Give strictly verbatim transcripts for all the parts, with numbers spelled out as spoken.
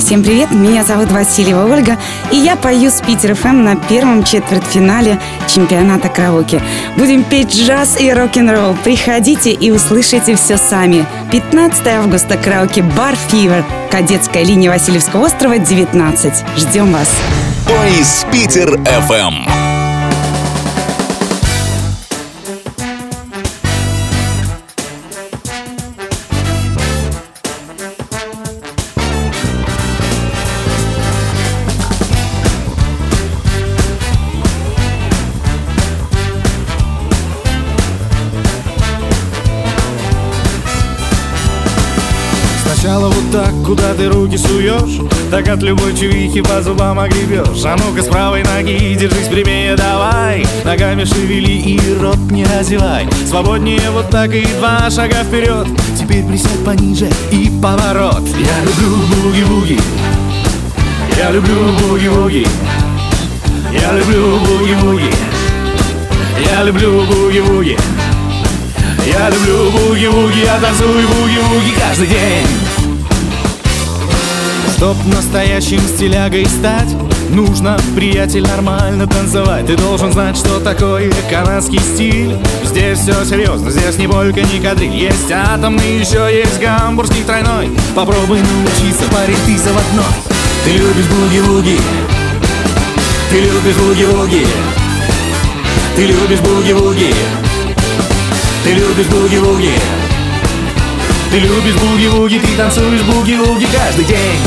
Всем привет, меня зовут Васильева Ольга, и я пою с Питер эф эм на первом четвертьфинале чемпионата караоке. Будем петь джаз и рок-н-ролл. Приходите и услышите все сами. пятнадцатого августа, караоке-бар «Фивер», Кадетская линия Васильевского острова, девятнадцать. Ждем вас. Пой с Питер эф эм. Сначала вот так, куда ты руки суешь, так от любой чувихи по зубам огребешь. А ну-ка с правой ноги держись прямее, давай. Ногами шевели и рот не озевай. Свободнее вот так и два шага вперед. Теперь присядь пониже и поворот. Я люблю буги-буги, я люблю буги-буги, я люблю буги-буги, я люблю буги-буги, я люблю буги-буги, я танцую буги-буги каждый день. Чтоб настоящим стилягой стать, нужно, приятель, нормально танцевать. Ты должен знать, что такое канадский стиль. Здесь все серьезно, здесь ни полька, ни кадриль. Есть атомный, еще есть гамбургский тройной. Попробуй научиться, парень, ты заводной. Ты любишь буги-буги, ты любишь буги-буги, ты любишь буги-буги, ты любишь буги-буги, ты любишь буги-буги, ты танцуешь буги-буги каждый день.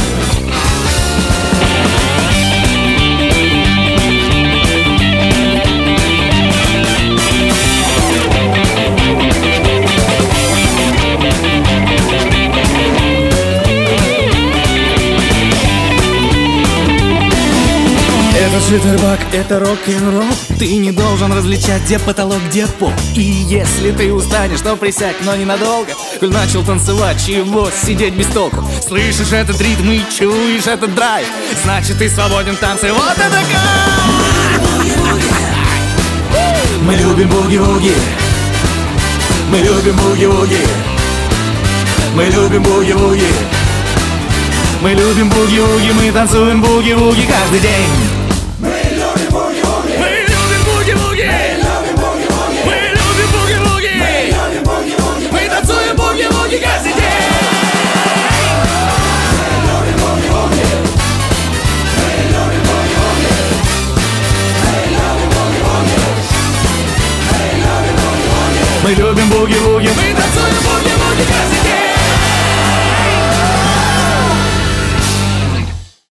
Это шиттербак, это рок-н-ролл. Ты не должен различать, где потолок, где пол. И если ты устанешь, то присядь, но ненадолго. Коль начал танцевать, чего сидеть без толку? Слышишь этот ритм и чуешь этот драйв, значит ты свободен в танце, вот это кайф! Мы любим буги-буги, мы любим буги-буги, мы любим буги-буги, мы любим буги-буги, мы танцуем буги-буги каждый день. Каждый день. Мы любим буги-буги,